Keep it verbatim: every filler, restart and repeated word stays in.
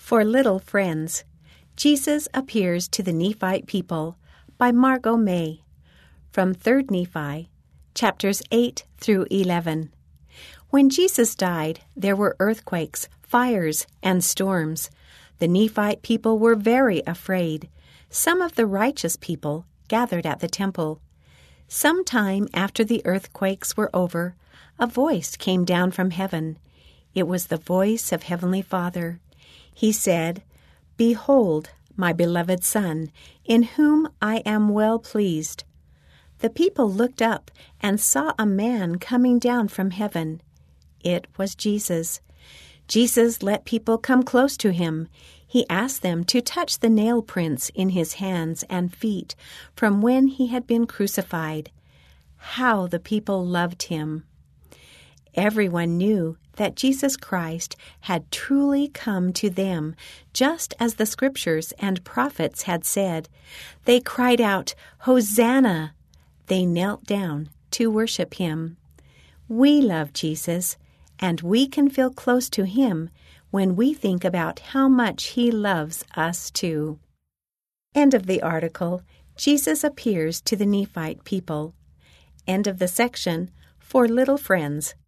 For Little Friends, Jesus Appears to the Nephite People by Margot May, from Third Nephi, chapters eight through eleven. When Jesus died, there were earthquakes, fires, and storms. The Nephite people were very afraid. Some of the righteous people gathered at the temple. Some time after the earthquakes were over, a voice came down from heaven. It was the voice of Heavenly Father. He said, "Behold, my beloved Son, in whom I am well pleased." The people looked up and saw a man coming down from heaven. It was Jesus. Jesus let people come close to him. He asked them to touch the nail prints in his hands and feet from when he had been crucified. How the people loved him! Everyone knew that Jesus Christ had truly come to them, just as the Scriptures and prophets had said. They cried out, "Hosanna!" They knelt down to worship him. We love Jesus, and we can feel close to him when we think about how much he loves us too. End of the article. Jesus Appears to the Nephite People. End of the section. For Little Friends.